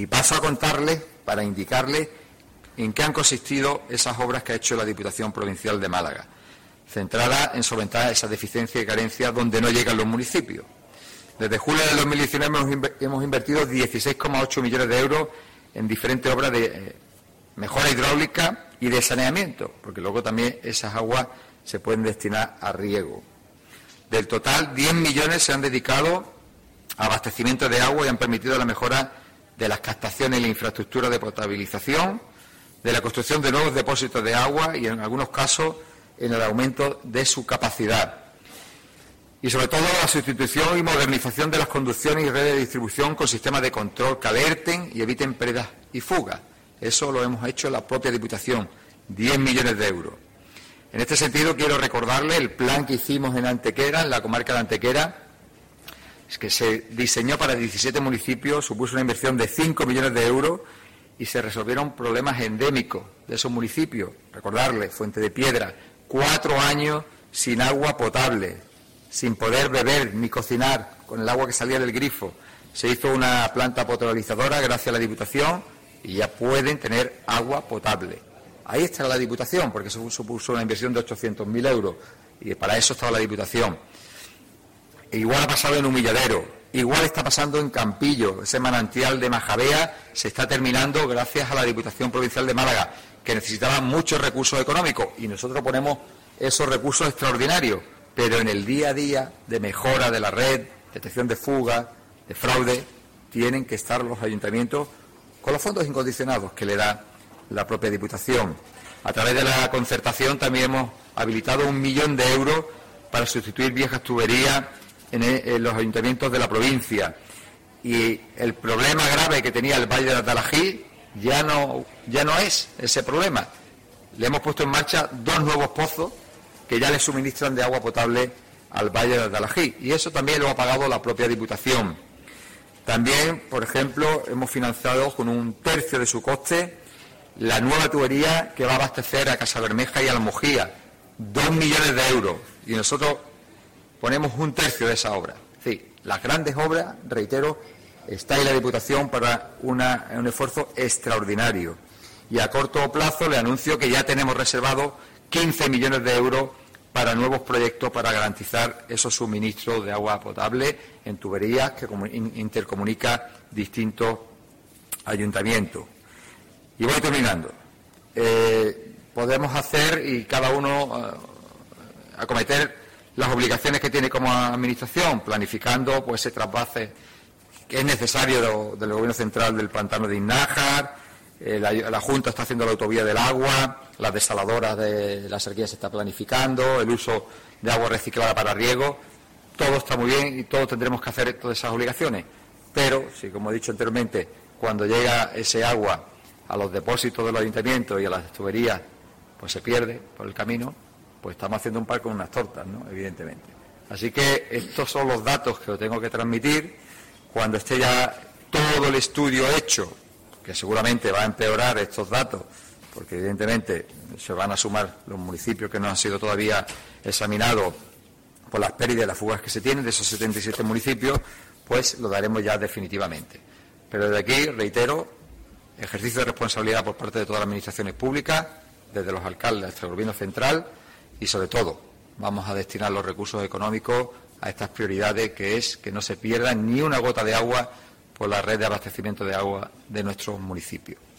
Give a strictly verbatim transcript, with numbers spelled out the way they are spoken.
Y paso a contarles, para indicarles en qué han consistido esas obras que ha hecho la Diputación Provincial de Málaga, centrada en solventar esa deficiencia y carencia donde no llegan los municipios. Desde julio de dos mil diecinueve hemos, hemos invertido dieciséis coma ocho millones de euros en diferentes obras de eh, mejora hidráulica y de saneamiento, porque luego también esas aguas se pueden destinar a riego. Del total, diez millones se han dedicado a abastecimiento de agua y han permitido la mejora de las captaciones y la infraestructura de potabilización, de la construcción de nuevos depósitos de agua y, en algunos casos, en el aumento de su capacidad. Y, sobre todo, la sustitución y modernización de las conducciones y redes de distribución con sistemas de control que alerten y eviten pérdidas y fugas. Eso lo hemos hecho en la propia Diputación, diez millones de euros. En este sentido, quiero recordarle el plan que hicimos en Antequera, en la comarca de Antequera, que se diseñó para diecisiete municipios, supuso una inversión de cinco millones de euros y se resolvieron problemas endémicos de esos municipios. Recordarle, Fuente de Piedra, cuatro años sin agua potable, sin poder beber ni cocinar con el agua que salía del grifo. Se hizo una planta potabilizadora gracias a la Diputación y ya pueden tener agua potable. Ahí está la Diputación, porque eso supuso una inversión de ochocientos mil euros y para eso estaba la Diputación. E igual ha pasado en Humilladero, igual está pasando en Campillo. Ese manantial de Majabea se está terminando gracias a la Diputación Provincial de Málaga, que necesitaba muchos recursos económicos y nosotros ponemos esos recursos extraordinarios, pero en el día a día de mejora de la red, detección de fuga, de fraude, tienen que estar los ayuntamientos con los fondos incondicionados que le da la propia Diputación. A través de la concertación también hemos habilitado un millón de euros para sustituir viejas tuberías en, en los ayuntamientos de la provincia. Y el problema grave que tenía el Valle de Atalají ya no, ya no es ese problema. Le hemos puesto en marcha dos nuevos pozos que ya le suministran de agua potable al Valle de Atalají. Y eso también lo ha pagado la propia Diputación. También, por ejemplo, hemos financiado con un tercio de su coste la nueva tubería que va a abastecer a Casabermeja y a Almojía, dos millones de euros. Y nosotros ponemos un tercio de esa obra. Es decir, las grandes obras, reitero, está ahí la Diputación para una, un esfuerzo extraordinario. Y a corto plazo le anuncio que ya tenemos reservado quince millones de euros para nuevos proyectos para garantizar esos suministros de agua potable en tuberías que intercomunica distintos ayuntamientos. Y voy terminando. Eh, podemos hacer y cada uno uh, acometer las obligaciones que tiene como administración, planificando pues ese trasvase que es necesario de, del Gobierno Central del pantano de Innájar. Eh, la, la Junta está haciendo la autovía del agua, las desaladoras de la sequía se está planificando, el uso de agua reciclada para riego. Todo está muy bien y todos tendremos que hacer todas esas obligaciones. Pero, si como he dicho anteriormente, cuando llega ese agua a los depósitos de los ayuntamientos y a las tuberías, pues se pierde por el camino, pues estamos haciendo un par con unas tortas, ¿no?, evidentemente. Así que estos son los datos que os tengo que transmitir. Cuando esté ya todo el estudio hecho, que seguramente va a empeorar estos datos, porque evidentemente se van a sumar los municipios que no han sido todavía examinados por las pérdidas y las fugas que se tienen de esos setenta y siete municipios, pues lo daremos ya definitivamente. Pero desde aquí, reitero, ejercicio de responsabilidad por parte de todas las administraciones públicas, desde los alcaldes hasta el Gobierno Central, y sobre todo vamos a destinar los recursos económicos a estas prioridades, que es que no se pierda ni una gota de agua por la red de abastecimiento de agua de nuestros municipios.